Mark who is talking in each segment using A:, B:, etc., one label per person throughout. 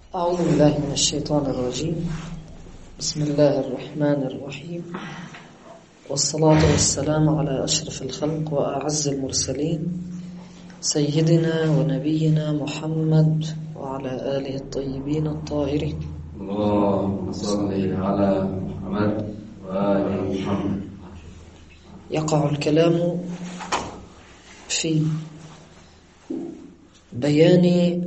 A: أعوذ بالله من الشيطان الرجيم. بسم الله الرحمن الرحيم، والصلاة والسلام على أشرف الخلق وأعز المرسلين سيدنا ونبينا محمد وعلى آله الطيبين الطاهرين.
B: اللهم صل على محمد وآل محمد.
A: يقع الكلام في بيان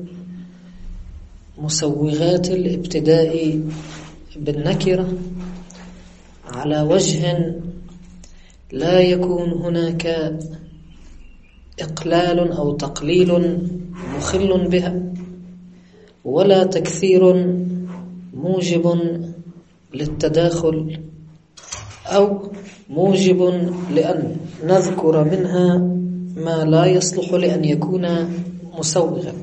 A: مسوغات الابتداء بالنكرة على وجه لا يكون هناك إقلال أو تقليل مخل بها، ولا تكثير موجب للتداخل أو موجب لأن نذكر منها ما لا يصلح لأن يكون مسوغا.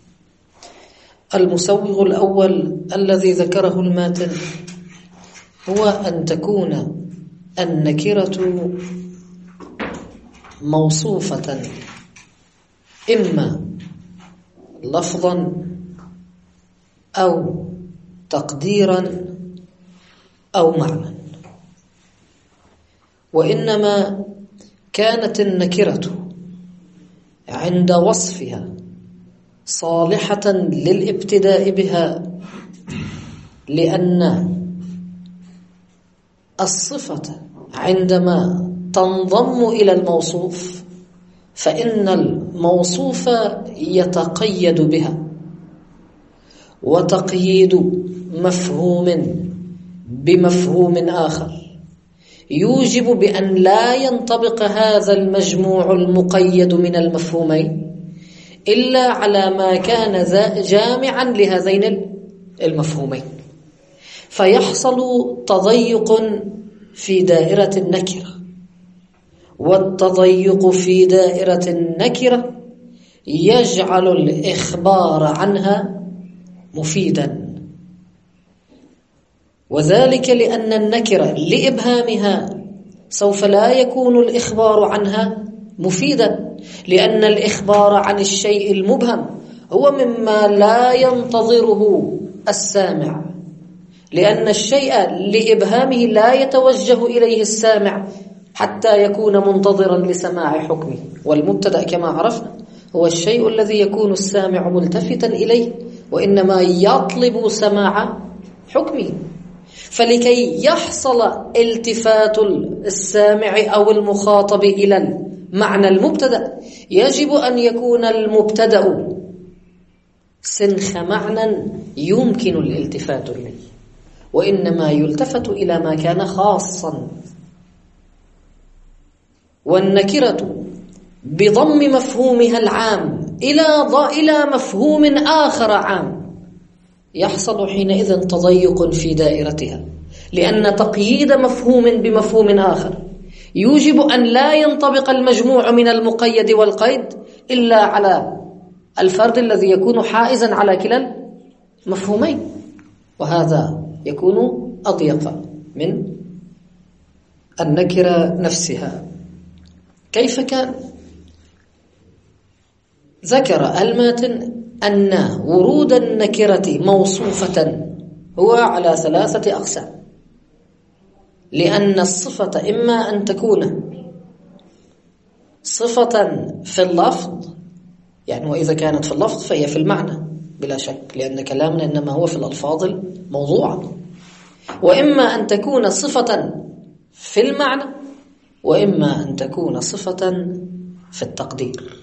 A: المسوغ الأول الذي ذكره الماتن هو أن تكون النكرة موصوفة إما لفظا أو تقديرا أو معنى، وإنما كانت النكرة عند وصفها صالحة للابتداء بها، لأن الصفة عندما تنضم إلى الموصوف فإن الموصوف يتقيد بها، وتقييد مفهوم بمفهوم آخر يوجب بأن لا ينطبق هذا المجموع المقيد من المفهومين إلا على ما كان جامعا لهذين المفهومين، فيحصل تضيق في دائرة النكرة، والتضيق في دائرة النكرة يجعل الإخبار عنها مفيدا، وذلك لأن النكرة لإبهامها سوف لا يكون الإخبار عنها مفيدا، لأن الإخبار عن الشيء المبهم هو مما لا ينتظره السامع، لأن الشيء لإبهامه لا يتوجه إليه السامع حتى يكون منتظرا لسماع حكمه، والمبتدأ كما عرفنا هو الشيء الذي يكون السامع ملتفتا إليه وإنما يطلب سماع حكمه. فلكي يحصل التفات السامع أو المخاطب إلى معنى المبتدأ يجب أن يكون المبتدأ سنخ معنى يمكن الالتفات إليه، وإنما يلتفت إلى ما كان خاصا. والنكرة بضم مفهومها العام إلى مفهوم آخر عام يحصل حينئذ تضيق في دائرتها، لأن تقييد مفهوم بمفهوم آخر يوجب أن لا ينطبق المجموع من المقيد والقيد إلا على الفرد الذي يكون حائزا على كلا المفهومين، وهذا يكون أضيق من النكرة نفسها. كيف كان؟ ذكر الماتن أن ورود النكرة موصوفة هو على 3 أقسام، لأن الصفة إما أن تكون صفة في اللفظ، يعني وإذا كانت في اللفظ فهي في المعنى بلا شك، لأن كلامنا إنما هو في الألفاظ الموضوعة، وإما أن تكون صفة في المعنى، وإما أن تكون صفة في التقدير.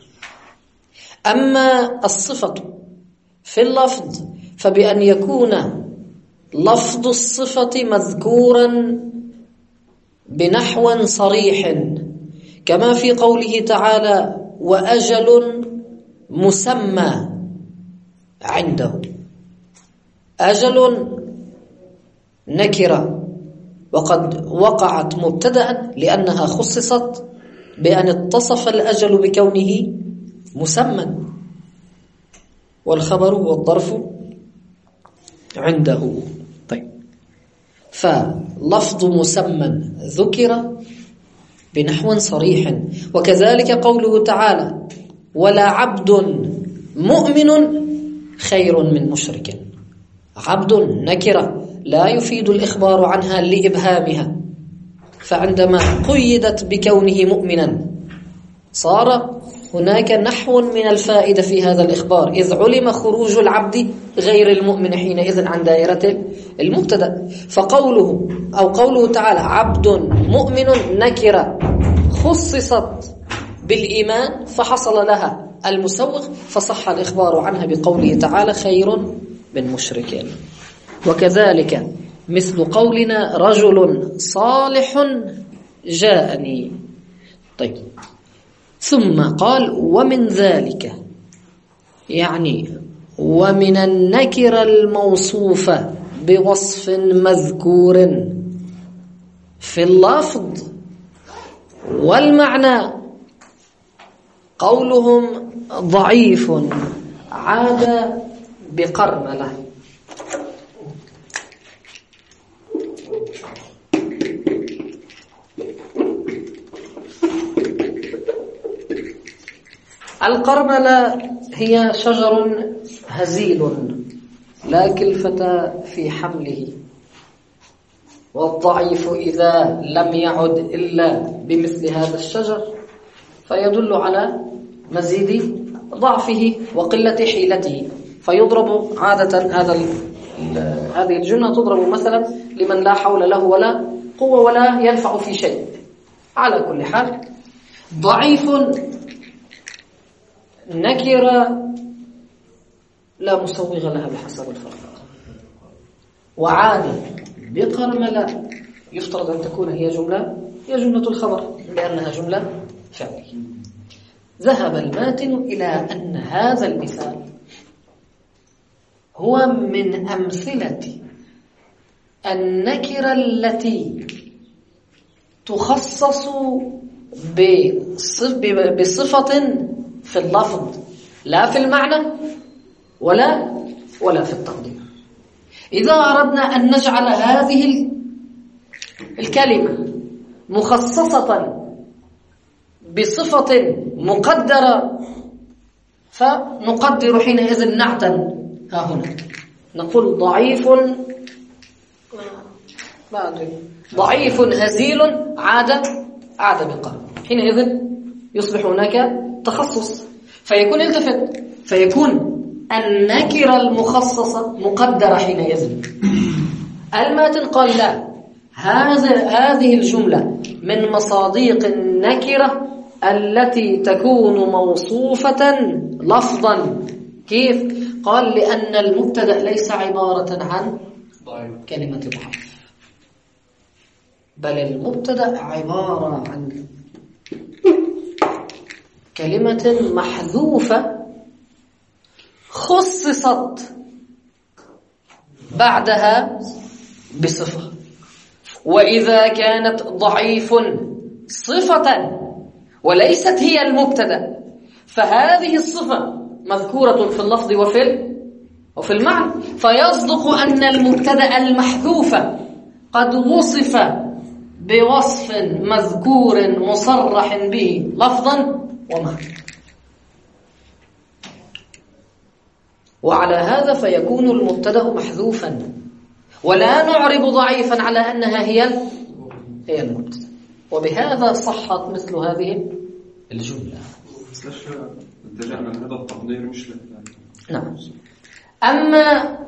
A: أما الصفة في اللفظ فبأن يكون لفظ الصفة مذكورا بنحو صريح، كما في قوله تعالى وأجل مسمى عنده. أجل نكرة وقد وقعت مبتدأ لأنها خصصت بأن اتصف الأجل بكونه مسمى، والخبر هو الظرف عنده. طيب، فلفظ مسمى ذكر بنحو صريح، وكذلك قوله تعالى ولا عبد مؤمن خير من مشرك. عبد نكرة لا يفيد الإخبار عنها لإبهامها، فعندما قيدت بكونه مؤمنا صار هناك نحو من الفائدة في هذا الإخبار، إذ علم خروج العبد غير المؤمن حينئذ عن دائرة المبتدأ. فقوله أو قوله تعالى عبد مؤمن نكرة خصصت بالإيمان فحصل لها المسوغ، فصح الإخبار عنها بقوله تعالى خير من مشرك. وكذلك مثل قولنا رجل صالح جاءني. طيب، ثم قال ومن ذلك، يعني ومن النكرة الموصوفة بوصف مذكور في اللفظ والمعنى قولهم ضعيف عاد بقرملة. القرملة هي شجر هزيل لا كلفة في حمله، والضعيف إذا لم يعد إلا بمثل هذا الشجر فيدل على مزيد ضعفه وقلة حيلته، فيضرب عادة هذه الجملة تضرب مثلا لمن لا حول له ولا قوة ولا ينفع في شيء. على كل حال ضعيف نكرة لا مسوغ لها بحسب الفرق، وعاد بقرملة يفترض أن تكون هي جملة الخبر لأنها جملة فعلية. ذهب الماتن إلى أن هذا المثال هو من أمثلة النكرة التي تخصص بصفة في اللفظ لا في المعنى ولا في التقدير. إذا أردنا أن نجعل هذه الكلمة مخصصة بصفة مقدرة فنقدر حينئذ نعتا ها هنا نقول ضعيف هزيل عاد بقرن، حينئذ يصبح هناك تخصص فيكون التفت، فيكون النكرة المخصصة مقدرة حينئذ. الماتن قال لا، هذه الجملة من مصاديق النكرة التي تكون موصوفة لفظا. كيف؟ قال لأن المبتدأ ليس عبارة عن كلمة ضعيف، بل المبتدأ عبارة عن كلمة محذوفة خصصت بعدها بصفة، وإذا كانت ضعيف صفة وليست هي المبتدأ فهذه الصفة مذكورة في اللفظ وفي المعنى، فيصدق أن المبتدأ المحذوف قد وصف بوصف مذكور مصرح به لفظا ومعنى. وعلى هذا فيكون المبتدأ محذوفا ولا نعرب ضعيفا على أنها هي المبتدأ، وبهذا صحت مثل هذه الجملة.
B: اتجهنا لهذا التقدير مش
A: نعم. أما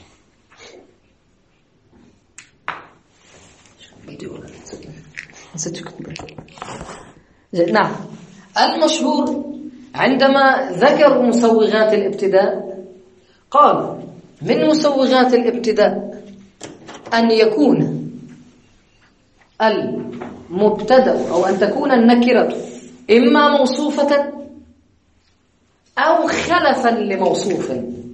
A: نعم المشهور عندما ذكر مسوغات الابتداء قال من مسوغات الابتداء أن يكون المبتدأ أو أن تكون النكرة إما موصوفة أو خلفا لموصوف.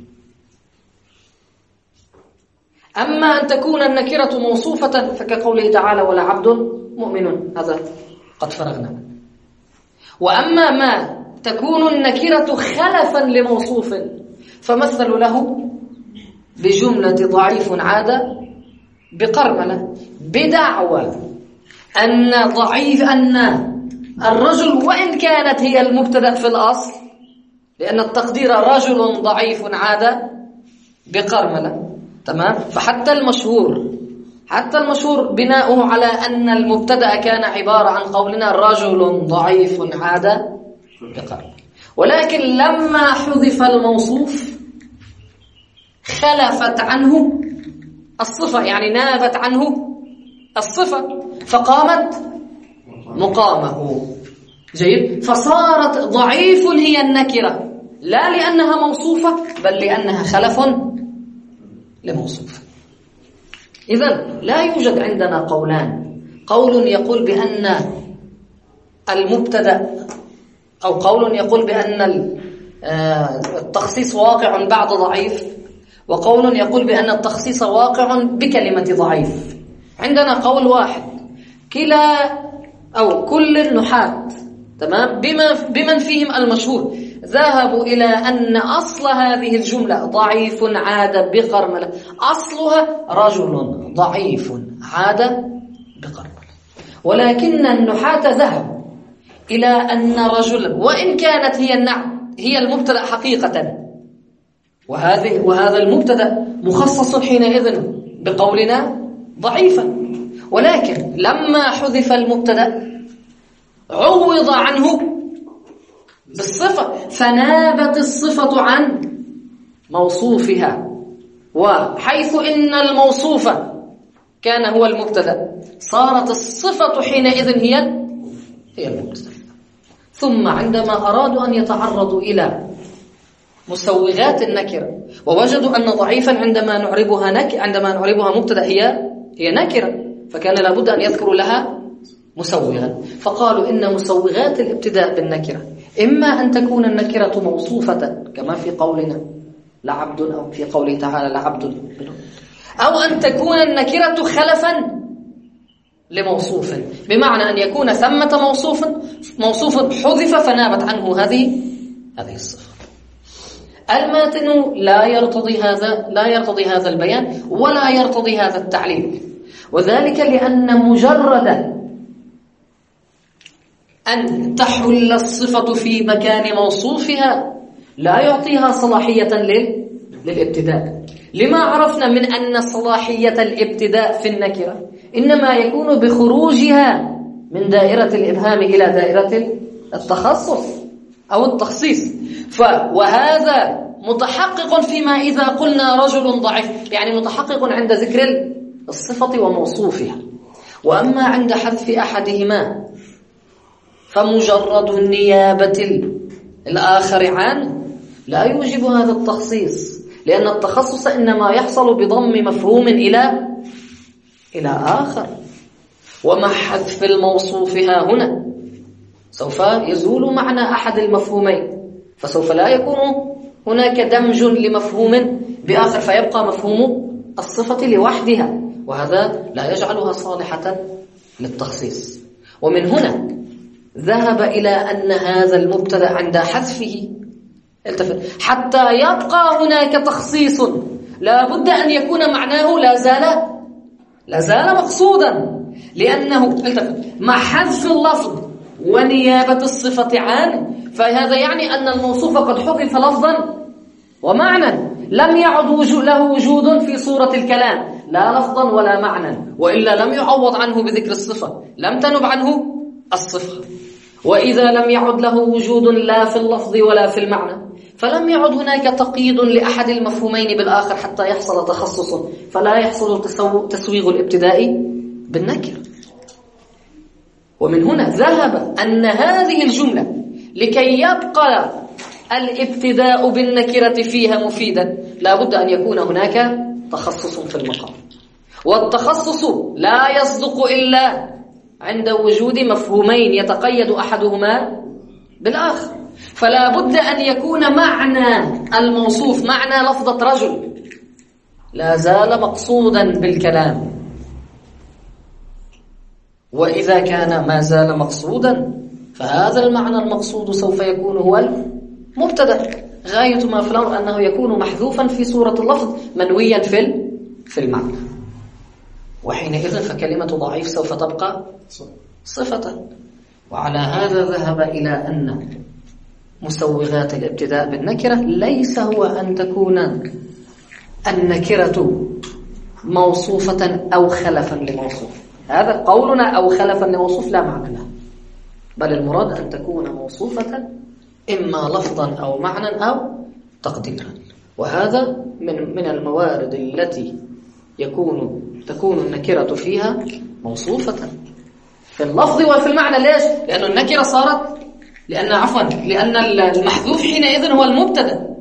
A: أما أن تكون النكرة موصوفة فكقوله تعالى ولا عبد مؤمن، هذا قد فرغنا. وأما ما تكون النكرة خلفا لموصوف فمثل له بجملة ضعيف عاد بقرملة، بدعوى أن الرجل وإن كانت هي المبتدأ في الأصل، لأن التقدير رجل ضعيف عاد بقرملة، تمام. فحتى المشهور بناؤه على أن المبتدأ كان عبارة عن قولنا رجل ضعيف عاد بقرن، ولكن لما حذف الموصوف خلفت عنه الصفة، يعني نابت عنه الصفة فقامت مقامه. جيد. فصارت ضعيف هي النكرة لا لأنها موصوفة بل لأنها خلف لموصوف. إذن لا يوجد عندنا قولان، قول يقول بأن المبتدأ أو قول يقول بأن التخصيص واقع بعد ضعيف، وقول يقول بأن التخصيص واقع بكلمة ضعيف. عندنا قول واحد، كلا أو كل النحاة تمام بمن فيهم المشهور ذهبوا إلى أن أصل هذه الجملة ضعيف عاد بقرملة أصلها رجل ضعيف عاد بقرملة، ولكن النحاة ذهبوا إلى أن رجلا وإن كانت هي المبتدأ حقيقة، وهذا المبتدأ مخصص حينئذ بقولنا ضعيفا، ولكن لما حذف المبتدأ عوض عنه بالصفة فنابت الصفة عن موصوفها، وحيث إن الموصوف كان هو المبتدأ صارت الصفة حينئذ هي المبتدأ. ثم عندما أرادوا أن يتعرضوا إلى مسوغات النكرة ووجدوا أن ضعيفا عندما نعربها مبتدأ هي نكرة، فكان لابد أن يذكروا لها مسوغا، فقالوا إن مسوغات الابتداء بالنكرة إما أن تكون النكرة موصوفة كما في قولنا لعبد، أو في قوله تعالى لعبد، أو أن تكون النكرة خلفا لموصوف، بمعنى أن يكون ثمة موصوف حذف فنابت عنه هذه الصفة. الماتن لا يرتضي هذا البيان ولا يرتضي هذا التعليل، وذلك لأن مجرد أن تحل الصفة في مكان موصوفها لا يعطيها صلاحية للابتداء. لما عرفنا من أن صلاحية الابتداء في النكرة إنما يكون بخروجها من دائرة الإبهام إلى دائرة التخصص أو التخصيص، وهذا متحقق فيما إذا قلنا رجل ضعيف، يعني متحقق عند ذكر الصفة وموصوفها. وأما عند حذف أحدهما فمجرد النيابة الآخر عنه لا يوجب هذا التخصيص، لأن التخصص إنما يحصل بضم مفهوم إلى آخر، ومع حذف الموصوف هنا سوف يزول معنى أحد المفهومين، فسوف لا يكون هناك دمج لمفهوم بآخر فيبقى مفهوم الصفة لوحدها، وهذا لا يجعلها صالحة للتخصيص. ومن هنا ذهب إلى أن هذا المبتدأ عند حذفه حتى يبقى هناك تخصيص لا بد أن يكون معناه لا زال مقصودا، لأنه مع حذف اللفظ ونيابة الصفة عنه، فهذا يعني أن الموصوف قد حذف لفظا ومعنى لم يعد له وجود في صورة الكلام لا لفظا ولا معنى، وإلا لم يعوض عنه بذكر الصفة لم تنب عنه الصفة. وإذا لم يعد له وجود لا في اللفظ ولا في المعنى فلم يعد هناك تقييد لأحد المفهومين بالآخر حتى يحصل تخصص، فلا يحصل تسويغ الابتداء بالنكر. ومن هنا ذهب أن هذه الجملة لكي يبقى الابتداء بالنكرة فيها مفيدا لا بد أن يكون هناك تخصص في المقام، والتخصص لا يصدق إلا عند وجود مفهومين يتقيد أحدهما بالآخر، فلا بد أن يكون معنى الموصوف معنى لفظة رجل لا زال مقصودا بالكلام، وإذا كان ما زال مقصودا فهذا المعنى المقصود سوف يكون هو المبتدأ. غاية ما في الأمر أنه يكون محذوفا في صورة اللفظ منويا في المعنى، وحينئذ فكلمة ضعيف سوف تبقى صفة. وعلى هذا ذهب إلى أن مسوغات الابتداء بالنكرة ليس هو أن تكون النكرة موصوفة أو خلفا لموصوف. هذا قولنا أو خلفا لموصوف لا معنى له، بل المراد أن تكون موصوفة إما لفظا أو معنى أو تقديرا. وهذا من الموارد التي تكون النكرة فيها موصوفة في اللفظ وفي المعنى. ليش؟ لأن النكرة صارت لأن المحذوف حينئذ هو المبتدأ.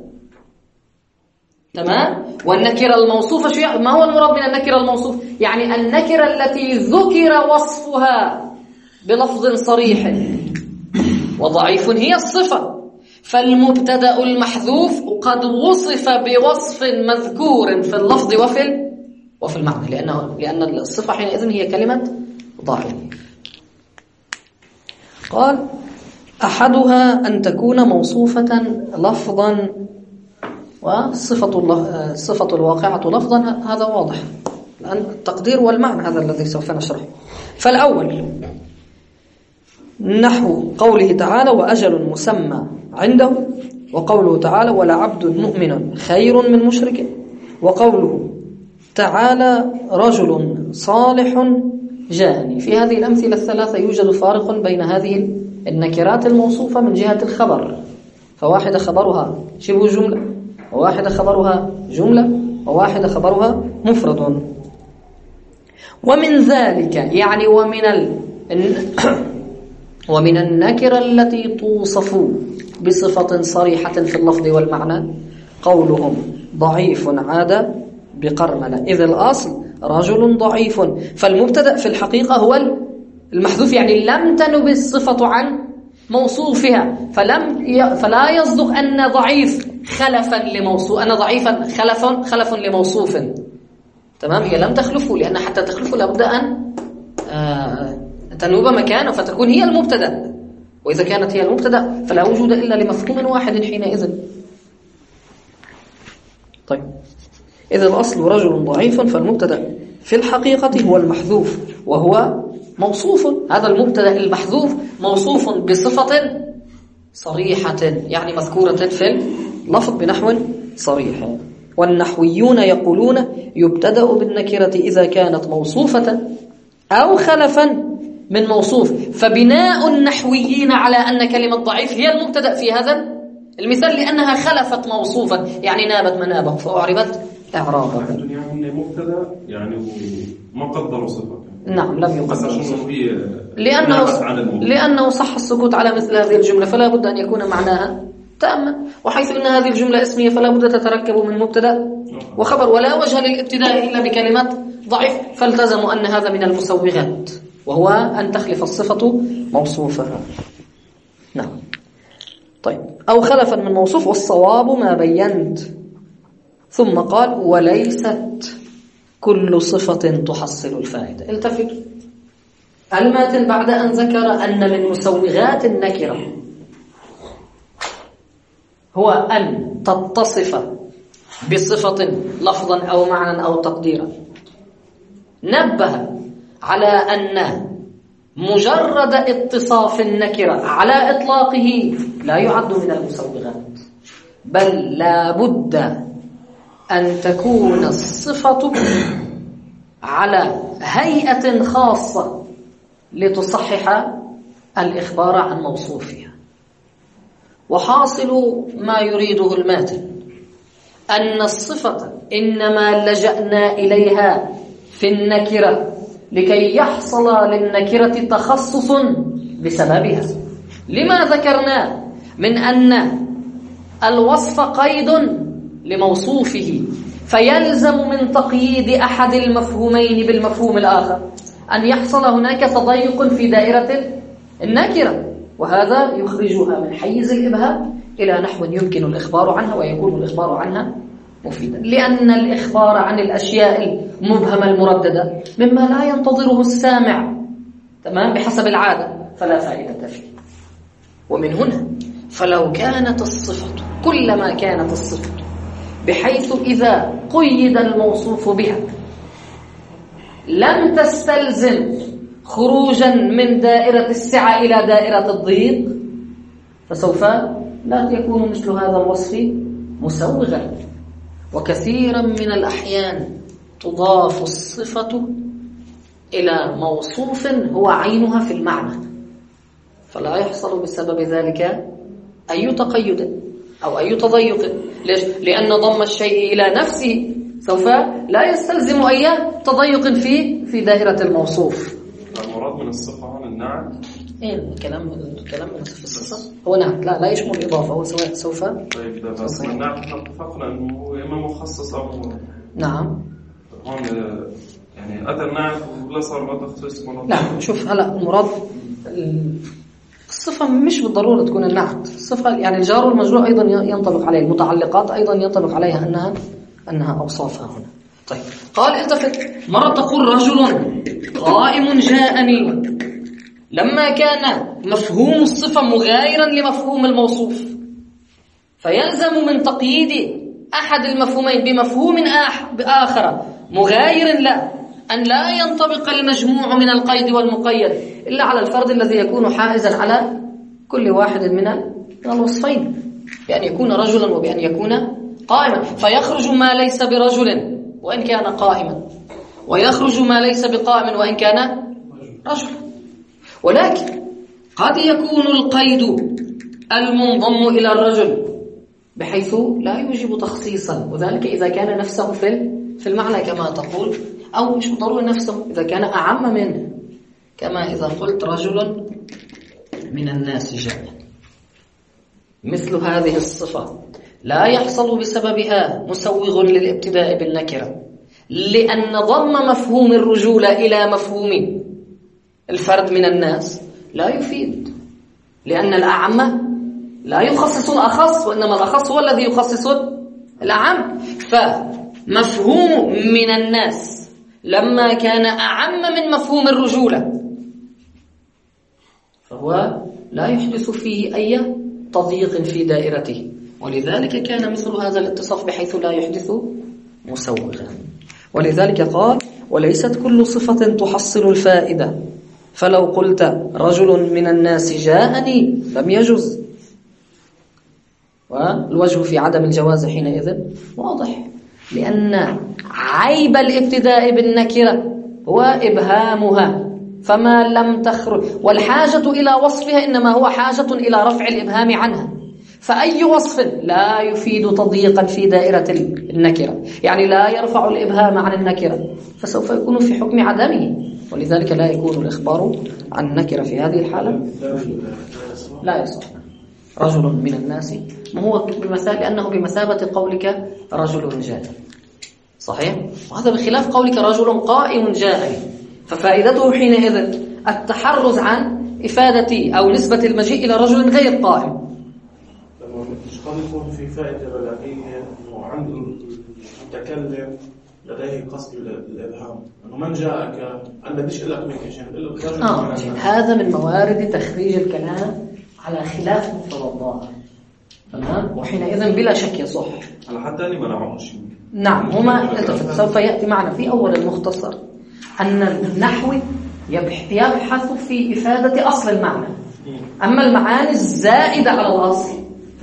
A: تمام؟ والنكرة الموصوفة ما هو المراد من النكرة الموصوف؟ يعني النكرة التي ذكر وصفها بلفظ صريح، وضعيف هي الصفة، فالمبتدأ المحذوف قد وصف بوصف مذكور في اللفظ وفي المعنى، لأن الصفة حينئذ هي كلمة ضعيف. قال أحدها أن تكون موصوفة لفظا والصفة الواقعة لفظا. هذا واضح، التقدير والمعنى هذا الذي سوف نشرحه. فالأول نحو قوله تعالى وأجل مسمى عنده، وقوله تعالى ولعبد مؤمن خير من مشرك، وقوله تعالى رجل صالح جاءني. في هذه الأمثلة الثلاثة يوجد فارق بين هذه النكرات الموصوفة من جهة الخبر، فواحدة خبرها شبه جملة، وواحدة خبرها جملة، وواحدة خبرها مفرد. ومن ذلك يعني ومن النكرة التي توصف بصفة صريحة في اللفظ والمعنى قولهم ضعيف عاد بقرملة، إذ الأصل رجل ضعيف، فالمبتدأ في الحقيقة هو المحذوف، يعني لم تنب الصفة عن موصوفها، فلا يصدق أن ضعيف خلفا لموصوف، أن ضعيفا خلف لموصوف. تمام؟ هي لم تخلفه، لأن حتى تخلفه لابد أن تنوب مكانه فتكون هي المبتدأ، وإذا كانت هي المبتدأ فلا وجود إلا لمفهوم واحد حينئذ. طيب، إذا الأصل رجل ضعيف، فالمبتدأ في الحقيقة هو المحذوف وهو موصوف. هذا المبتدأ المحذوف موصوف بصفة صريحة، يعني مذكورة في اللفظ بنحو صريح. والنحويون يقولون يبتدأ بالنكرة إذا كانت موصوفة أو خلفا من موصوف، فبناء النحويين على أن كلمة ضعيف هي المبتدأ في هذا المثال لأنها خلفت موصوفا، يعني نابت منابه فأعربت إعرابا.
B: يعني مبتدأ يعني ما قدروا صفة.
A: نعم، لم يقدر لأنه صح السكوت على مثل هذه الجملة، فلا بد أن يكون معناها تاما، وحيث أن هذه الجملة اسمية فلا بد تتركب من مبتدأ وخبر، ولا وجه للابتداء إلا بكلمة ضعيف، فالتزموا أن هذا من المسوغات، وهو أن تخلف الصفة موصوفها. نعم. طيب، أو خلفا من موصوف، والصواب ما بينت. ثم قال وليست كل صفة تحصل الفائدة. التفت، الماتن بعد أن ذكر أن من مسوغات النكرة هو أن تتصف بصفة لفظا أو معنى أو تقديرا، نبه على أن مجرد اتصاف النكرة على إطلاقه لا يعد من المسوغات، بل لا بد أن تكون الصفة على هيئة خاصة لتصحح الإخبار عن موصوفها. وحاصل ما يريده الماتن أن الصفة إنما لجأنا إليها في النكرة لكي يحصل للنكرة تخصص بسببها. لما ذكرنا من أن الوصف قيد لموصوفه، فيلزم من تقييد أحد المفهومين بالمفهوم الآخر أن يحصل هناك تضيق في دائرة النكرة، وهذا يخرجها من حيز الإبهام إلى نحو يمكن الإخبار عنها ويكون الإخبار عنها مفيدا، لأن الإخبار عن الأشياء المبهمة المرددة مما لا ينتظره السامع تمام بحسب العادة فلا فائدة فيه. ومن هنا فلو كانت الصفة كلما كانت الصفة بحيث إذا قيد الموصوف بها لم تستلزم خروجا من دائرة السعة إلى دائرة الضيق، فسوف لا يكون مثل هذا الوصف مسوغا. وكثيرا من الأحيان تضاف الصفة إلى موصوف هو عينها في المعنى، فلا يحصل بسبب ذلك أي تقيد أو أي تضيق. ليش؟ لأن ضم الشيء إلى نفسه سوف لا يستلزم أي تضيق في دائرة الموصوف.
B: المراد من الصفة هنا النعت.
A: الكلام من صفة الصفة هو نعت، لا يشمل الإضافة، هو سوف.
B: طيب ده بس النعت اتفقنا إنه إما مخصص أو
A: نعم.
B: هون يعني أتى النعت ولا صار له تخصيص مراد.
A: لا شوف هلا المراد الصفة مش بالضرورة تكون النعت، الصفة يعني الجار والمجرور أيضا ينطبق عليه، المتعلقات أيضا ينطبق عليها أنها أوصافها هنا. طيب قال التفت، مرة تقول رجل قائم جاءني، لما كان مفهوم الصفة مغايرا لمفهوم الموصوف فيلزم من تقييد أحد المفهومين بمفهوم آخر مغاير لا أن لا ينطبق المجموع من القيد والمقيد إلا على الفرد الذي يكون حائزا على كل واحد من الوصفين، بأن يكون رجلا وبأن يكون قائما، فيخرج ما ليس برجل وإن كان قائما، ويخرج ما ليس بقائم وإن كان رجل. ولكن قد يكون القيد المنضم إلى الرجل بحيث لا يوجب تخصيصا، وذلك إذا كان نفسه في المعنى كما تقول، أو مش ضروري نفسه، إذا كان أعم منه، كما إذا قلت رجل من الناس جاء. مثل هذه الصفة لا يحصل بسببها مسوغ للابتداء بالنكرة، لأن ضم مفهوم الرجولة إلى مفهوم الفرد من الناس لا يفيد، لأن الأعم لا يخصص الأخص، وإنما الأخص هو الذي يخصص الأعم. فمفهوم من الناس لما كان أعم من مفهوم الرجولة فهو لا يحدث فيه أي تضييق في دائرته، ولذلك كان مثل هذا الاتصاف بحيث لا يحدث مسوغا. ولذلك قال وليست كل صفة تحصل الفائدة، فلو قلت رجل من الناس جاءني لم يجز، والوجه في عدم الجواز حينئذ واضح، لأن عيب الابتداء بالنكرة هو إبهامها، فما لم تخرج، والحاجة إلى وصفها إنما هو حاجة إلى رفع الإبهام عنها، فأي وصف لا يفيد تضييقا في دائرة النكرة، يعني لا يرفع الإبهام عن النكرة، فسوف يكون في حكم عدمه، ولذلك لا يكون الإخبار عن النكرة في هذه الحالة لا يصح. رجل من الناس ما هو بمثال، لأنه بمثابة قولك رجل جاء، صحيح؟ وهذا بخلاف قولك رجل قائم جاءني، ففائدته حينئذ التحرز عن إفادة أو نسبة المجيء إلى رجل غير قائم.
C: مش قد يكون في فائدة بلاغية أنه عند المتكلم لديه قصد الإبهام، أنه من جاءك أنا بديش لك منك شيء
A: هذا من موارد تخريج الكلام على خلاف مقتضى الظاهر، تمام؟ وحينئذ بلا شك يصح.
B: على حتى أني ما نعرفش.
A: نعم، هما سوف يأتي معنا في أول المختصر أن النحو يبحث في إفادة أصل المعنى، أما المعاني الزائدة على الأصل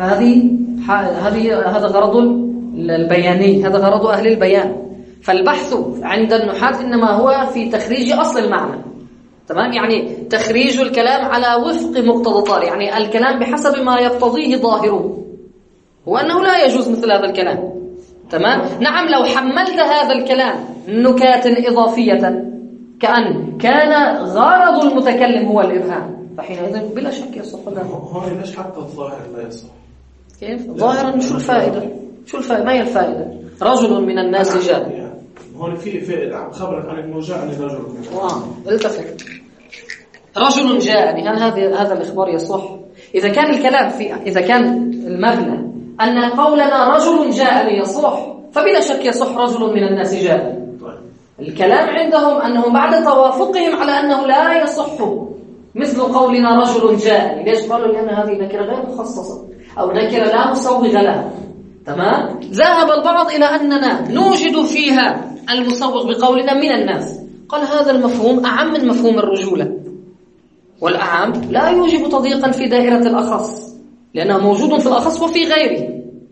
A: هذا غرض البياني، هذا غرض أهل البيان، فالبحث عند النحاة إنما هو في تخريج أصل المعنى، تمام؟ يعني تخريج الكلام على وفق مقتضى، يعني الكلام بحسب ما يقتضيه ظاهره، وأنه لا يجوز مثل هذا الكلام، تمام؟ نعم، لو حملت هذا الكلام نكات إضافية كأن كان غرض المتكلم هو الإبهام، فحينئذ بلا شك يصح.
C: هون ليش حتى الظاهر لا يصح؟
A: كيف؟ ظاهرا شو الفائدة؟ ما هي الفائدة؟ رجل من الناس جاء،
C: هون في فائدة، عم خبرك عن انه جاءني رجل.
A: التفت، رجل جاءني، هل هذا الإخبار يصح؟ إذا كان الكلام إذا كان المبنى أن قولنا رجل جاءني يصح، فبلا شك يصح رجل من الناس جاءني. الكلام عندهم أنهم بعد توافقهم على أنه لا يصح مثل قولنا رجل جاءني. ليش قالوا؟ لأن هذه نكرة غير مخصصة أو نكرة لا مسوغ لها، تمام؟ ذهب البعض إلى أننا نوجد فيها المسوغ بقولنا من الناس، قال هذا المفهوم أعم من مفهوم الرجولة، والأعم لا يوجب تضييقا في دائرة الأخص، لأنه موجود في الأخص وفي غيره،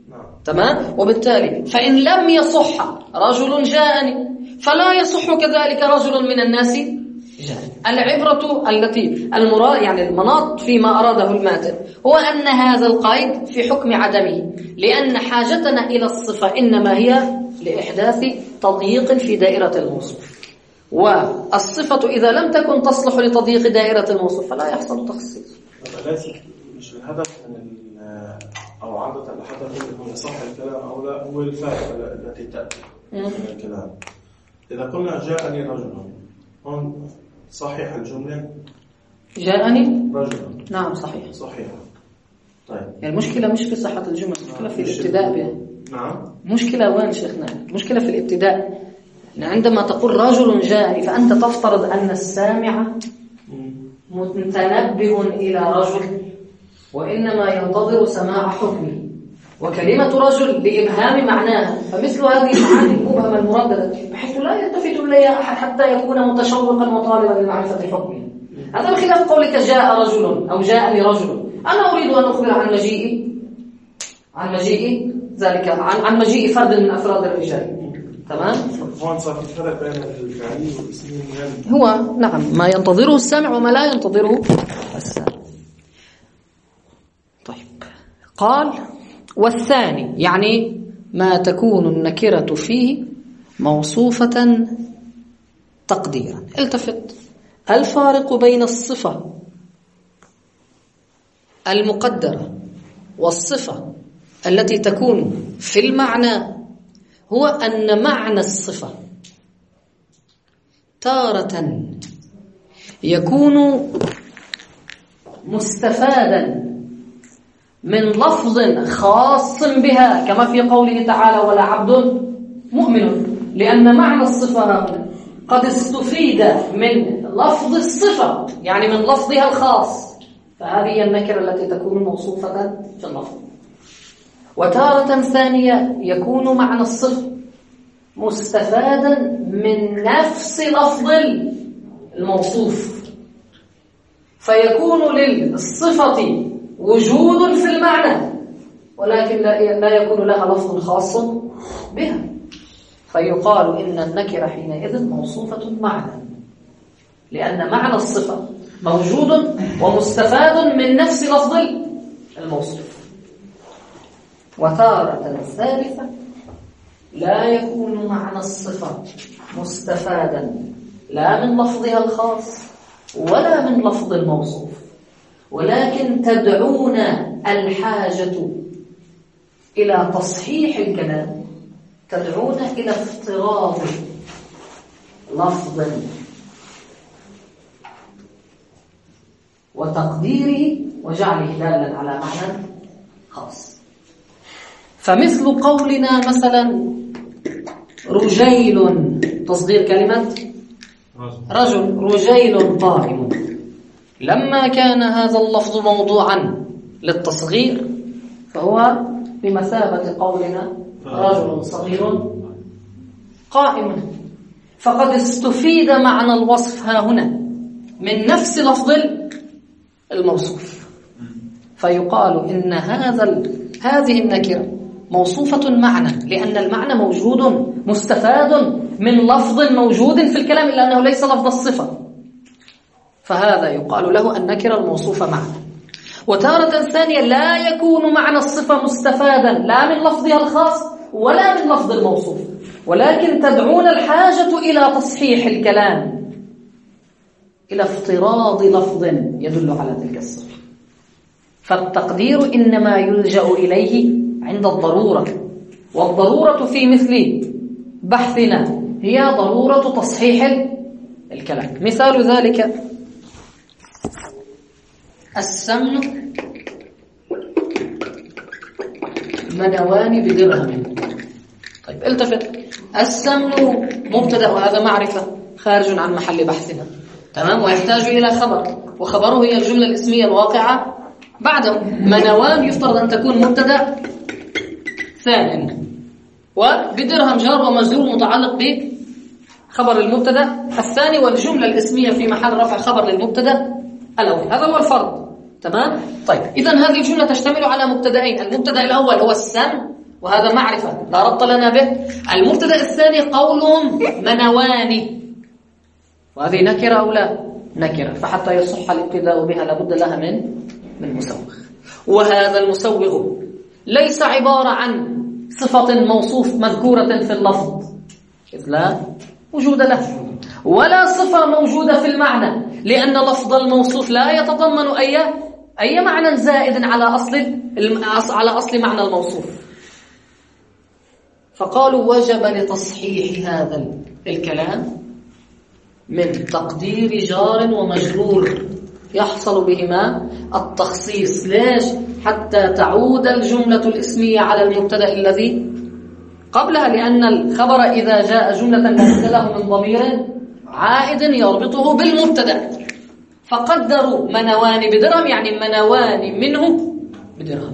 A: تمام. وبالتالي فإن لم يصح رجل جاءني فلا يصح كذلك رجل من الناس جاءني. العبرة التي المراد يعني المناط فيما أراده الماتن هو أن هذا القيد في حكم عدمه، لأن حاجتنا إلى الصفة إنما هي لإحداث تضييق في دائرة الموصوف، والصفة إذا لم تكن تصلح لتضييق دائرة الموصوف فلا يحصل تخصيص.
C: ليس مش الهدف من أو عادة الهدف هو يصح الكلام أو لا، هو الفائدة التي تأتي من الكلام. إذا قلنا جاءني رجل، هون صحيح الجملة
A: جاءني
C: رجل،
A: نعم صحيح.
C: طيب
A: يعني المشكلة مش في صحة الجملة، المشكلة في الابتداء بها.
C: نعم.
A: مشكلة وين شيخنا؟ المشكلة في الابتداء. عندما تقول رجل جاءني فأنت تفترض أن السامع متنبه إلى رجل وإنما ينتظر سماع حكمه، وكلمة رجل لإبهام معناها، فمثل هذه المعاني المبهمة المرددة بحيث لا يلتفت إليها أحد حتى يكون متشوقا وطالبا لمعرفة حكمه. هذا بخلاف قولك جاء رجل أو جاءني رجل، أنا أريد أن أخبر عن مجيء ذلك عن مجيء فرد من أفراد الرجال. تمام.
C: هون صار في فرق بين الفعلي والاسمي.
A: هو نعم ما ينتظره السامع وما لا ينتظره السامع. طيب قال والثاني يعني ما تكون النكرة فيه موصوفة تقديرا. التفت، الفارق بين الصفة المقدرة والصفة التي تكون في المعنى هو أن معنى الصفة تارة يكون مستفادا من لفظ خاص بها كما في قوله تعالى ولا عبد مؤمن، لأن معنى الصفة قد استفيد من لفظ الصفة يعني من لفظها الخاص، فهذه النكرة التي تكون موصوفة في اللفظ. وتارة ثانية يكون معنى الصفة مستفادا من نفس لفظ الموصوف، فيكون للصفة وجود في المعنى ولكن لا يكون لها لفظ خاص بها، فيقال إن النكرة حينئذ موصوفة معنى، لأن معنى الصفة موجود ومستفاد من نفس لفظ الموصوف. وتارة ثالثة لا يكون معنى الصفة مستفادا لا من لفظها الخاص ولا من لفظ الموصوف، ولكن تدعونا الحاجة إلى تصحيح الكلام، تدعونا إلى افتراض لفظ وتقديره وجعله دالا على معنى خاص. فمثل قولنا مثلا رجيل، تصغير كلمة رجل، رجيل قائم، لما كان هذا اللفظ موضوعا للتصغير فهو بمثابة قولنا رجل صغير قائم، فقد استفيد معنى الوصف ها هنا من نفس لفظ الموصوف، فيقال إن هذه النكرة موصوفة معنى، لأن المعنى موجود مستفاد من لفظ موجود في الكلام إلا أنه ليس لفظ الصفة، فهذا يقال له النكرة الموصوفة معنى. وتارة ثانية لا يكون معنى الصفة مستفادا لا من لفظها الخاص ولا من لفظ الموصوف، ولكن تدعون الحاجة إلى تصحيح الكلام، إلى افتراض لفظ يدل على تلك الصفة. فالتقدير إنما يلجأ إليه عند الضرورة، والضرورة في مثل بحثنا هي ضرورة تصحيح الكلام. مثال ذلك السمن منوان بدرهم. طيب التفت، السمن مبتدأ وهذا معرفة خارج عن محل بحثنا، تمام، ويحتاج إلى خبر، وخبره هي الجملة الاسمية الواقعة بعده. منوان يفترض أن تكون مبتدأ ثاني، وبدرهم جار ومجرور متعلق بخبر المبتدأ الثاني، والجملة الاسمية في محل رفع خبر للمبتدأ الأول. هذا هو الفرض، تمام. طيب إذن هذه الجملة تشتمل على مبتدأين، المبتدأ الأول هو السمن وهذا معرفة لا ربط لنا به. المبتدأ الثاني قولهم منوان، وهذه نكرة أو لا نكرة، فحتى يصح الابتداء بها لابد لها من مسوغ. وهذا المسوغ ليس عبارة عن صفة موصوف مذكورة في اللفظ إذ لا وجود له، ولا صفة موجودة في المعنى، لأن لفظ الموصوف لا يتضمن أي معنى زائد على أصل معنى الموصوف. فقالوا وجب لتصحيح هذا الكلام من تقدير جار ومجرور يحصل بهما التخصيص. ليش؟ حتى تعود الجملة الاسمية على المبتدأ الذي قبلها، لأن الخبر إذا جاء جملة لابد له من ضمير عائد يربطه بالمبتدأ. فقدروا منوان بدرهم يعني منوان منه بدرهم.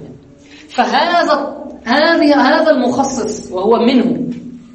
A: هذا المخصص وهو منه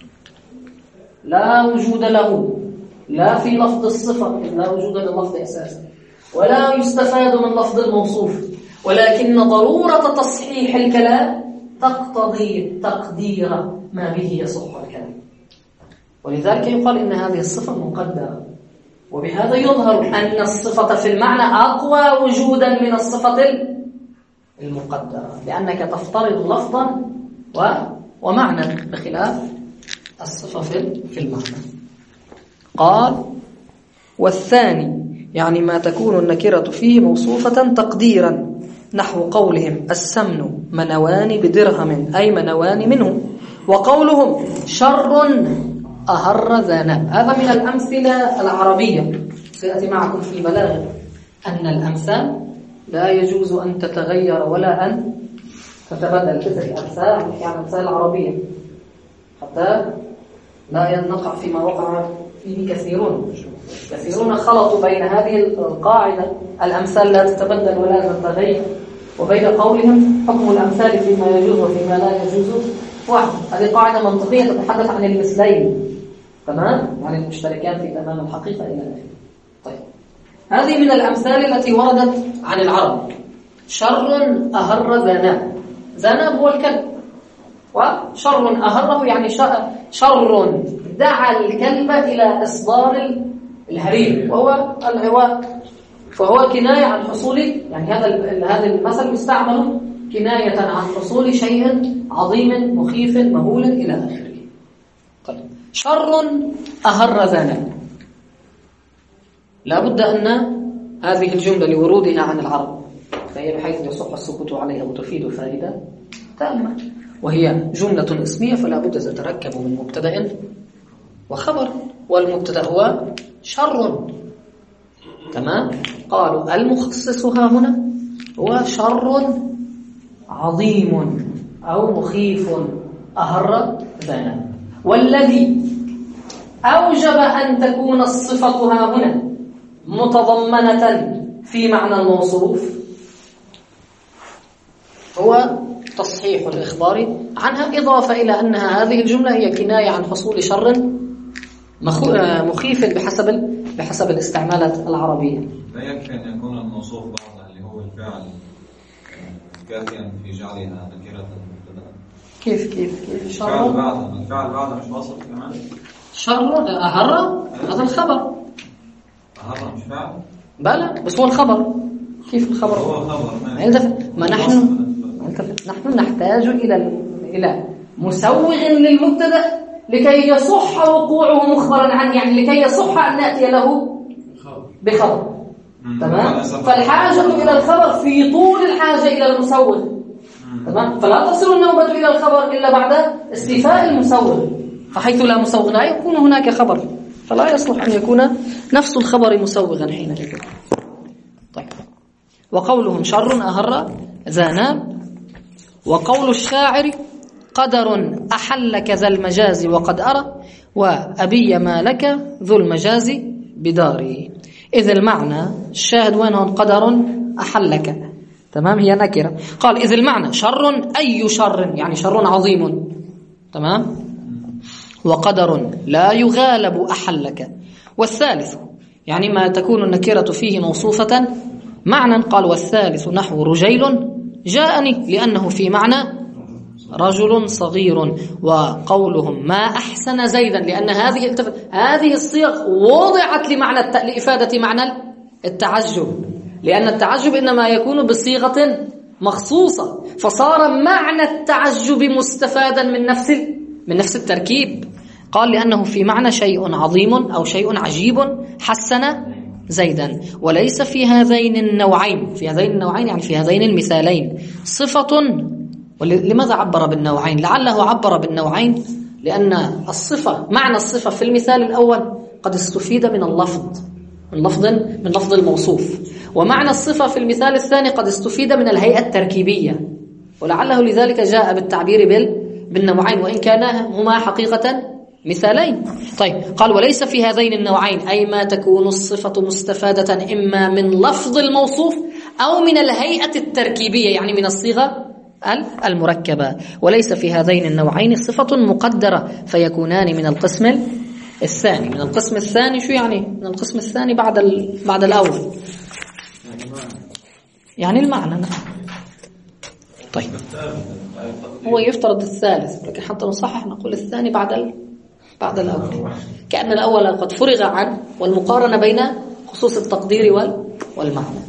A: لا وجود له لا في لفظ الصفة، لا وجود لللفظ أساسا، ولا يستفاد من لفظ الموصوف، ولكن ضرورة تصحيح الكلام تقتضي تقدير ما به يصح الكلام، ولذلك يقال إن هذه الصفة مقدرة. وبهذا يظهر أن الصفة في المعنى أقوى وجودا من الصفة المقدرة، لأنك تفترض لفظا ومعنى بخلاف الصفة في المعنى. قال والثاني يعني ما تكون النكرة فيه موصوفة تقديرا، نحو قولهم السمن منوان بدرهم أي منوان منه، وقولهم شر أهر ذنب. هذا من الأمثلة العربية، سيأتي معكم في البلاغة أن الأمثال لا يجوز أن تتغير ولا أن تتبدل. مثل الأمثال يعني أمثال عربية حتى لا نقع فيما وقع فيه كثيرون خلطوا بين هذه القاعدة الأمثال لا تتبدل ولا تتغير وبين قولهم حكم الأمثال فيما يجوز وفيما لا يجوز واحد. هذه قاعدة منطقية تتحدث عن المثلين، تمام، يعني المشتركان في تمام الحقيقة إلى آخره. طيب هذه من الأمثال التي وردت عن العرب. شر أهر ذنب، ذنب هو الكلب، وشر أهره يعني شر دعا الكلب إلى إصدار الهرير وهو العواء، فهو كناية عن حصول، يعني هذا المثل يستعمل كناية عن حصول شيء عظيم مخيف مهول إلى آخره. طيب شر أهر ذنب، لا بد أن هذه الجملة لورودها عن العرب فهي بحيث يصح السكوت عليها وتفيد فائدة تامة، وهي جملة اسمية فلا بد تتركب من مبتدأ وخبر، والمبتدأ هو شر، تمام. قالوا المخصصها هنا هو شر عظيم أو مخيف أهر ذنب، والذي أوجب أن تكون الصفة ها هنا متضمنة في معنى الموصوف هو تصحيح الإخبار عنها، إضافة إلى أنها هذه الجملة هي كناية عن حصول شر مخيف بحسب الاستعمالات العربية.
D: لا يكفي أن يكون الموصوف بعضها اللي هو الفعل كافيا في جعلها نكرة مبتدأ.
A: كيف
D: شر الفعل بعضها مش واصف كمان.
A: شر أهر هذا الخبر،
D: أهر مش فعل
A: بلى بس هو الخبر. كيف الخبر؟
D: هو خبر
A: ما نحن نحتاج إلى مسوغ للمبتدأ لكي يصح وقوعه مخبرا عنه، يعني لكي يصح أن نأتي له بخبر، تمام. فالحاجة إلى الخبر في طول الحاجة إلى المسوغ، تمام. فلا تصل النوبة إلى الخبر إلا بعد استيفاء المسوغ، فحيث لا مسوغ لا يكون هناك خبر، فلا يصلح أن يكون نفس الخبر مسوغا حينئذ. طيب وقولهم شر أهر ذنب، وقول الشاعر قدر أحلك ذا المجاز وقد أرى، وأبي ما لك ذو المجاز بداري. إذ المعنى الشاهد وينهم قدر أحلك، تمام، هي نكرة. قال إذ المعنى شر أي شر يعني شر عظيم، تمام، وقدر لا يغالب أحلك. والثالث يعني ما تكون النكرة فيه موصوفة معنى. قال والثالث نحو رجيل جاءني، لأنه في معنى رجل صغير. وقولهم ما أحسن زيدا، لأن هذه الصيغ وضعت لإفادة معنى التعجب، لأن التعجب إنما يكون بصيغة مخصوصة، فصار معنى التعجب مستفادا من نفس التركيب. قال لأنه في معنى شيء عظيم أو شيء عجيب حسن زيدا. وليس في هذين النوعين، يعني في هذين المثالين صفة. لماذا عبر بالنوعين؟ لعله عبر بالنوعين لأن معنى الصفة في المثال الأول قد استفيد من لفظ الموصوف، ومعنى الصفة في المثال الثاني قد استفيد من الهيئة التركيبية، ولعله لذلك جاء بالتعبير بالنوعين، وإن كانا هما حقيقة مثالين. طيب، قال وليس في هذين النوعين، أي ما تكون الصفة مستفادة إما من لفظ الموصوف أو من الهيئة التركيبية، يعني من الصيغة المركبة. وليس في هذين النوعين صفة مقدرة فيكونان من القسم الثاني. من القسم الثاني شو يعني؟ من القسم الثاني بعد الأول، يعني المعنى. طيب، هو يفترض الثالث، لكن حتى نصحح نقول الثاني بعد الأول، كأن الأول قد فرغ عنه، والمقارنة بين خصوص التقدير والمعنى.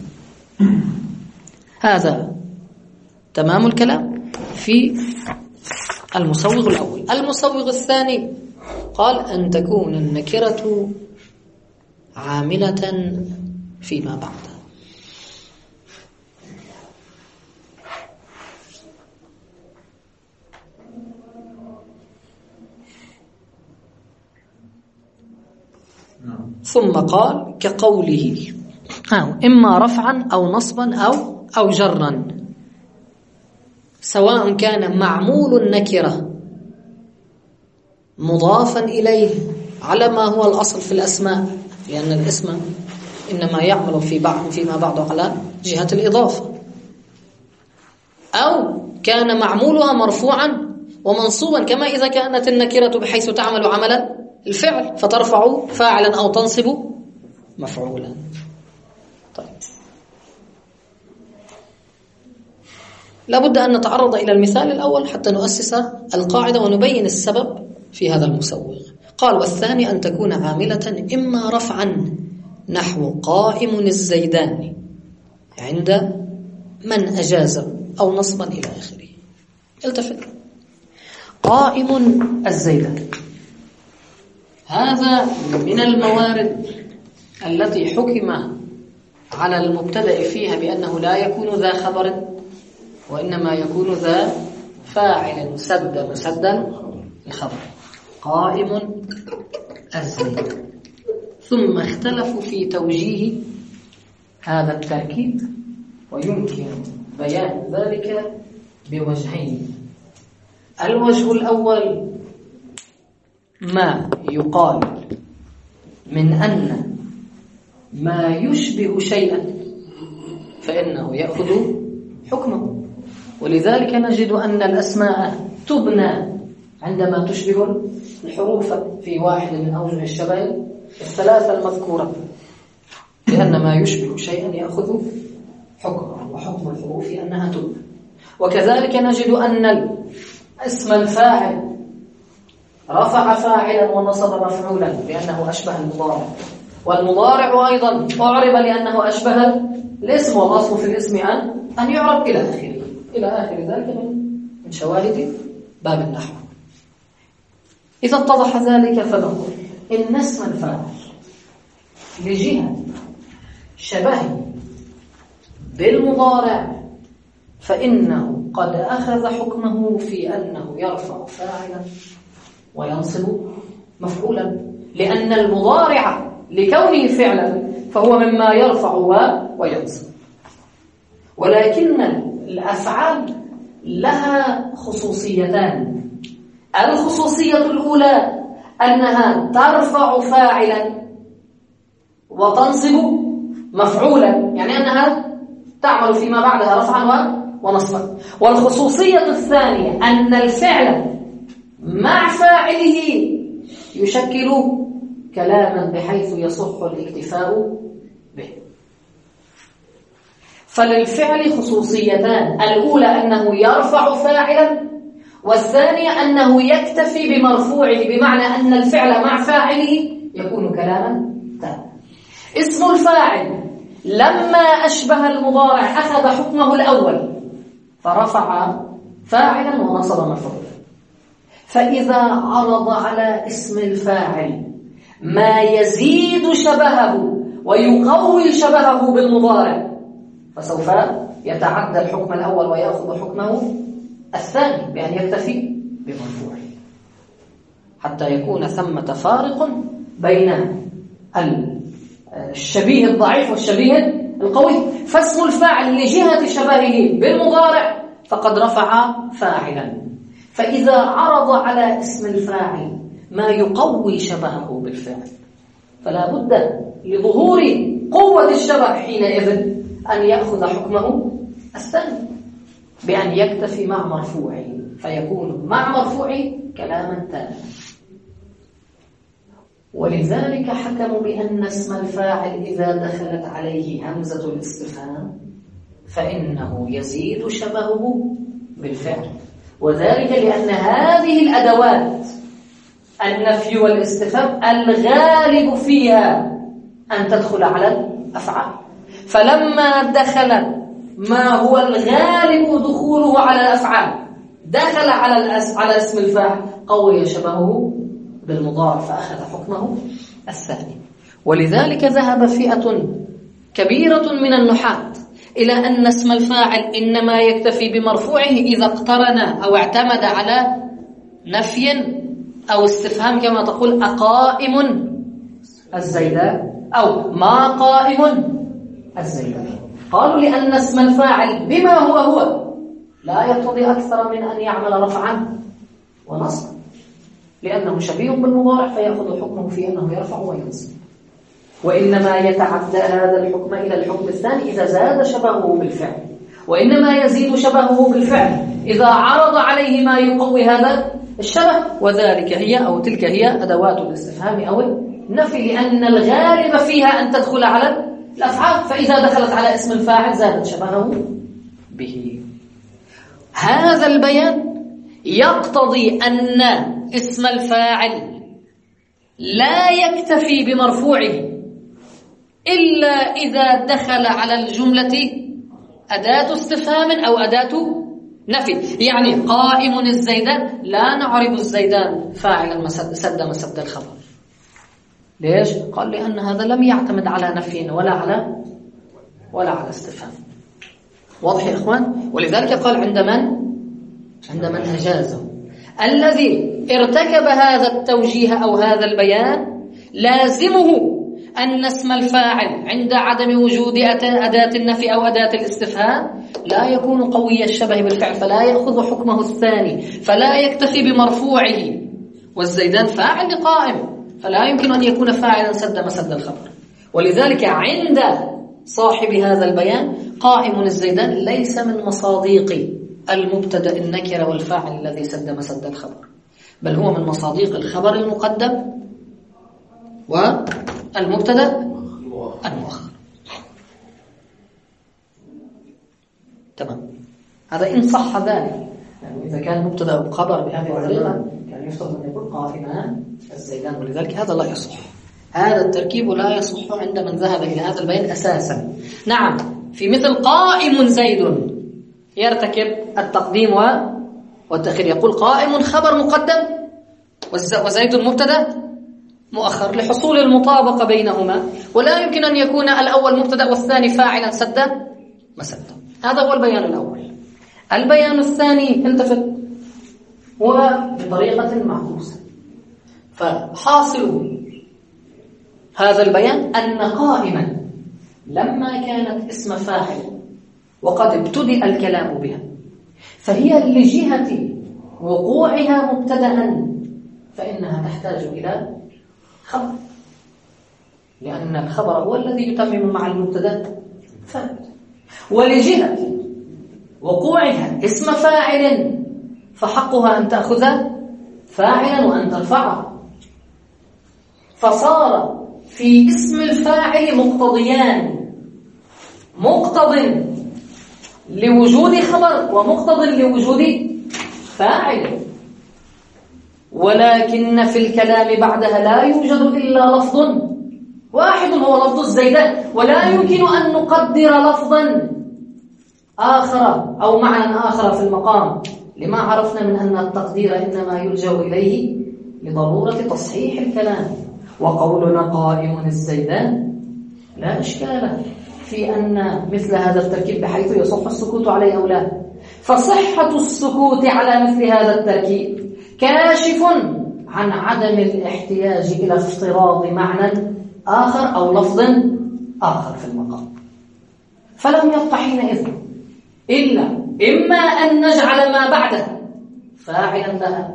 A: هذا تمام الكلام في المسوغ الأول. المسوغ الثاني قال أن تكون النكرة عاملة فيما بعد. ثم قال كقوله إما رفعا أو نصبا أو جرا، سواء كان معمول النكرة مضافا إليه على ما هو الأصل في الأسماء، لأن الاسم إنما يعمل فيما بعد على جهة الإضافة، أو كان معمولها مرفوعا ومنصوبا، كما إذا كانت النكرة بحيث تعمل عملا الفعل فترفع فاعلا أو تنصب مفعولا. طيب، لابد أن نتعرض إلى المثال الأول حتى نؤسس القاعدة ونبين السبب في هذا المسوغ. قال والثاني أن تكون عاملة إما رفعا نحو قائم الزيدان عند من أجاز، أو نصبا إلى آخره. التفت، قائم الزيدان هذا من الموارد التي حكم على المبتدأ فيها بأنه لا يكون ذا خبر، وإنما يكون ذا فاعل مسدا الخبر، قائم الزيدان. ثم اختلفوا في توجيه هذا التركيب، ويمكن بيان ذلك بوجهين. الوجه الأول ما يقال من أن ما يشبه شيئا فإنه يأخذ حكمه، ولذلك نجد أن الأسماء تبنى عندما تشبه الحروف في واحد من أوجه الشبه الثلاثة المذكورة، لأن ما يشبه شيئا يأخذ حكمه، وحكم الحروف أنها تبنى. وكذلك نجد أن اسم الفاعل رفع فاعلا ونصب مفعولا لأنه أشبه المضارع، والمضارع أيضا أعرب لأنه أشبه الاسم، والأصل في الاسم أن يعرب إلى آخر ذلك من شواهد باب النحو. إذا اتضح ذلك فنقول إن اسم الفاعل لجهة شبهه بالمضارع فإنه قد أخذ حكمه في أنه يرفع فاعلا وينصب مفعولا، لأن المضارع لكونه فعلا فهو مما يرفع وينصب. ولكن الأفعال لها خصوصيتان. الخصوصية الأولى أنها ترفع فاعلا وتنصب مفعولا، يعني أنها تعمل فيما بعدها رفعا ونصبا. والخصوصية الثانية أن الفعل مع فاعله يشكل كلاما بحيث يصح الاكتفاء به. فللفعل خصوصيتان، الأولى أنه يرفع فاعلا، والثانية أنه يكتفي بمرفوعه، بمعنى أن الفعل مع فاعله يكون كلاما تاما. اسم الفاعل لما أشبه المضارع أخذ حكمه الأول فرفع فاعلا ونصب مفعولا. فإذا عرض على اسم الفاعل ما يزيد شبهه ويقوي شبهه بالمضارع فسوف يتعدى الحكم الأول ويأخذ حكمه الثاني بأن يكتفي بمرفوعه، حتى يكون ثمة فارق بين الشبيه الضعيف والشبيه القوي. فاسم الفاعل لجهة شبهه بالمضارع فقد رفع فاعلا. فإذا عرض على اسم الفاعل ما يقوي شبهه بالفعل فلا بد لظهور قوة الشبه حينئذ أن يأخذ حكمه الثاني بأن يكتفي مع مرفوعه، فيكون مع مرفوعه كلاما تاما. ولذلك حكموا بأن اسم الفاعل إذا دخلت عليه همزة الاستفهام فإنه يزيد شبهه بالفعل، وذلك لأن هذه الأدوات النفي والاستفهام الغالب فيها أن تدخل على الأفعال، فلما دخل ما هو الغالب دخوله على الأفعال دخل على اسم الفاعل قوي شبهه بالمضارع فأخذ حكمه الثاني. ولذلك ذهب فئة كبيرة من النحاة إلى أن اسم الفاعل إنما يكتفي بمرفوعه إذا اقترن أو اعتمد على نفي أو استفهام، كما تقول أقائم الزيدان أو ما قائم الزيدان. قالوا لأن اسم الفاعل بما هو لا يقتضي أكثر من أن يعمل رفعا ونصبا، لأنه شبيه بالمضارع فيأخذ حكمه في أنه يرفع وينصب، وإنما يتعدى هذا الحكم إلى الحكم الثاني إذا زاد شبهه بالفعل، وإنما يزيد شبهه بالفعل إذا عرض عليه ما يقوي هذا الشبه. وذلك هي أو تلك هي أدوات الاستفهام أو النفي، لأن الغالب فيها أن تدخل على الأفعال، فإذا دخلت على اسم الفاعل زادت شبهه به. هذا البيان يقتضي أن اسم الفاعل لا يكتفي بمرفوعه إلا إذا دخل على الجملة أداة استفهام أو أداة نفي. يعني قائم الزيدان لا نعرب الزيدان فاعلا سد مسد الخبر. ليش؟ قال لأن هذا لم يعتمد على نفي ولا على استفهام. واضح يا إخوان؟ ولذلك قال عند من أجازه. الذي ارتكب هذا التوجيه أو هذا البيان لازمه أن اسم الفاعل عند عدم وجود أداة النفي أو أداة الاستفهام لا يكون قوي الشبه بالفعل، فلا يأخذ حكمه الثاني، فلا يكتفي بمرفوعه. والزيدان فاعل لقائم، فلا يمكن أن يكون فاعلا سد مسد الخبر. ولذلك عند صاحب هذا البيان قائم الزيدان ليس من مصاديق المبتدأ النكرة والفاعل الذي سد مسد الخبر، بل هو من مصاديق الخبر المقدم والمبتدأ المؤخر. تمام. هذا إن صح ذلك، يعني إذا كان مبتدأ وخبر بهذه الطريقة كان يفترض أن يكون قائمان الزيدان، ولذلك هذا لا يصح. هذا التركيب لا يصح عند من ذهب إلى هذا البيان أساسا. نعم، في مثل قائم زيد يرتكب التقديم والتأخير، يقول قائم خبر مقدم وزيد مبتدأ مؤخر لحصول المطابقة بينهما، ولا يمكن أن يكون الأول مبتدأ والثاني فاعلا سد مسد. هذا هو البيان الأول. البيان الثاني التفت هو بطريقة معكوسة. فحاصل هذا البيان أن قائما لما كانت اسم فاعل وقد ابتدأ الكلام بها فهي لجهة وقوعها مبتدأ فإنها تحتاج إلى خبر، لأن الخبر هو الذي يتمم مع المبتدأ فاعل. ولجهة وقوعها اسم فاعل فحقها أن تأخذ فاعلا وأن ترفعه، فصار في اسم الفاعل مقتضيان، مقتض لوجود خبر ومقتض لوجود فاعل، ولكن في الكلام بعدها لا يوجد إلا لفظ واحد هو لفظ الزيدان، ولا يمكن أن نقدر لفظا آخر أو معنى آخر في المقام، لما عرفنا من أن التقدير إنما يلجأ إليه لضرورة تصحيح الكلام. وقولنا قائم الزيدان لا إشكال في أن مثل هذا التركيب بحيث يصح السكوت عليه أو لا، فصحة السكوت على مثل هذا التركيب كاشف عن عدم الاحتياج إلى افتراض معنى آخر أو لفظ آخر في المقام. فلم يبق حينئذ إلا إما أن نجعل ما بعده فاعلا لها،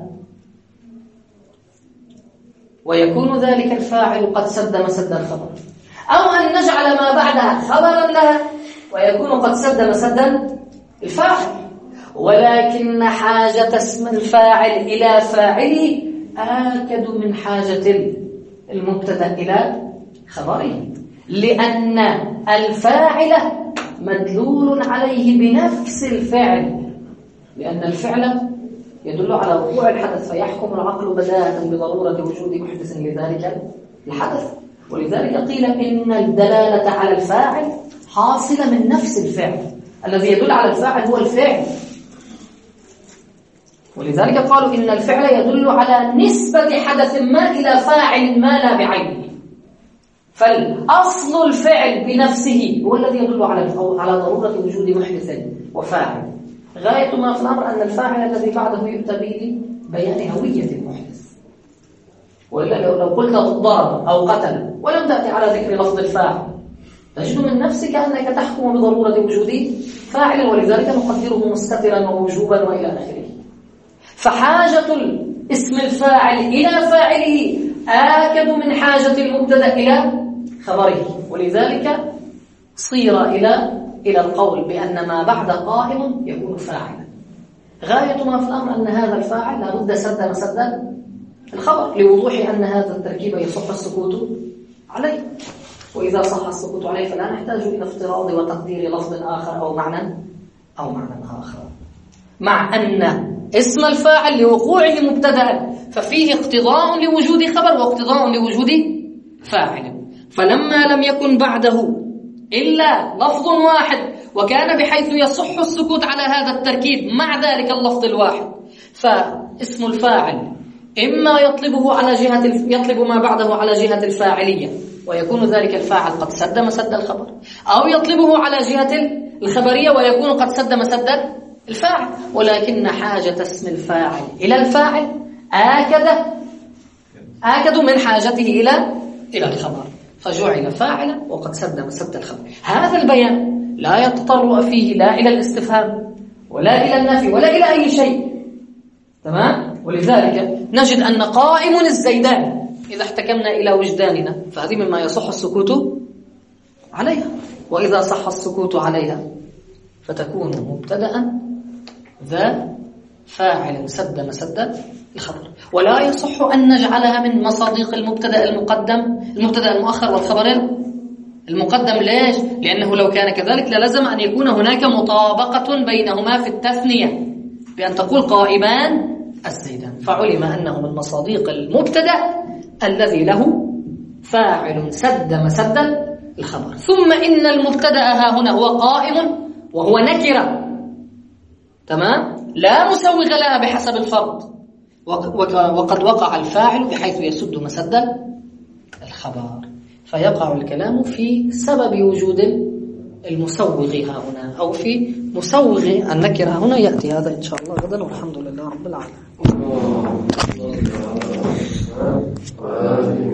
A: ويكون ذلك الفاعل قد سد مسد الخبر، أو أن نجعل ما بعدها خبرا لها ويكون قد سد مسد الفاعل. ولكن حاجة اسم الفاعل إلى فاعله آكد من حاجة المبتدأ إلى خبره، لأن الفاعل مدلول عليه بنفس الفعل، لأن الفعل يدل على وقوع الحدث، فيحكم العقل بداهة بضرورة وجود محدث لذلك الحدث. ولذلك قيل إن الدلالة على الفاعل حاصلة من نفس الفعل، الذي يدل على الفاعل هو الفعل. ولذلك قالوا إن الفعل يدل على نسبة حدث ما إلى فاعل ما لا بعينه، فالأصل الفعل بنفسه هو الذي يدل على ضرورة وجود محدث وفاعل. غاية ما في الأمر أن الفاعل الذي بعده يؤتى به بيان هوية المحدث. وإلا لو قلت ضرب أو قتل ولم تأتي على ذكر لفظ الفاعل تجد من نفسك أنك تحكم بضرورة وجود فاعل، ولذلك نقدره مستترا ووجوبا وإلى آخره. فحاجة اسم الفاعل إلى فاعله آكد من حاجة المبتدأ إلى خبره، ولذلك صير إلى القول بأن ما بعد قائم يكون فاعلا. غاية ما في الأمر أن هذا الفاعل لابد سد مسد الخبر، لوضوح أن هذا التركيب يصح السكوت عليه، وإذا صح السكوت عليه فلا نحتاج إلى افتراض وتقدير لفظ آخر أو معنى آخر، مع أن اسم الفاعل لوقوعه مبتدأ ففيه اقتضاء لوجود خبر واقتضاء لوجود فاعل. فلما لم يكن بعده إلا لفظ واحد وكان بحيث يصح السكوت على هذا التركيب مع ذلك اللفظ الواحد، فاسم الفاعل إما يطلب ما بعده على جهة الفاعلية ويكون ذلك الفاعل قد سد مسد الخبر، أو يطلبه على جهة الخبرية ويكون قد سد مسد الفاعل. ولكن حاجة اسم الفاعل إلى الفاعل آكد من حاجته إلى الخبر، فجعل فاعلا وقد سد مسد الخبر. هذا البيان لا يتطرق فيه لا إلى الاستفهام ولا إلى النفي ولا إلى أي شيء، تمام؟ ولذلك نجد أن قائم الزيدان إذا احتكمنا إلى وجداننا فهذه مما يصح السكوت عليها، وإذا صح السكوت عليها فتكون مبتدأ ذا فاعل سد مسد الخبر. ولا يصح أن نجعلها من مصادق المبتدأ المؤخر والخبر المقدم. ليش؟ لأنه لو كان كذلك للزم أن يكون هناك مطابقة بينهما في التثنية بأن تقول قائمان الزيدان، فعلم أنه من مصادق المبتدأ الذي له فاعل سد مسد الخبر. ثم إن المبتدأ ها هنا هو قائم وهو نكرة، تمام؟ لا مسوغ لها بحسب الفرض، وقد وقع الفاعل بحيث يسد مسد الخبر، فيقع الكلام في سبب وجود المسوغ ها هنا أو في مسوغ النكرة هنا. يأتي هذا إن شاء الله غدا، والحمد لله رب العالمين.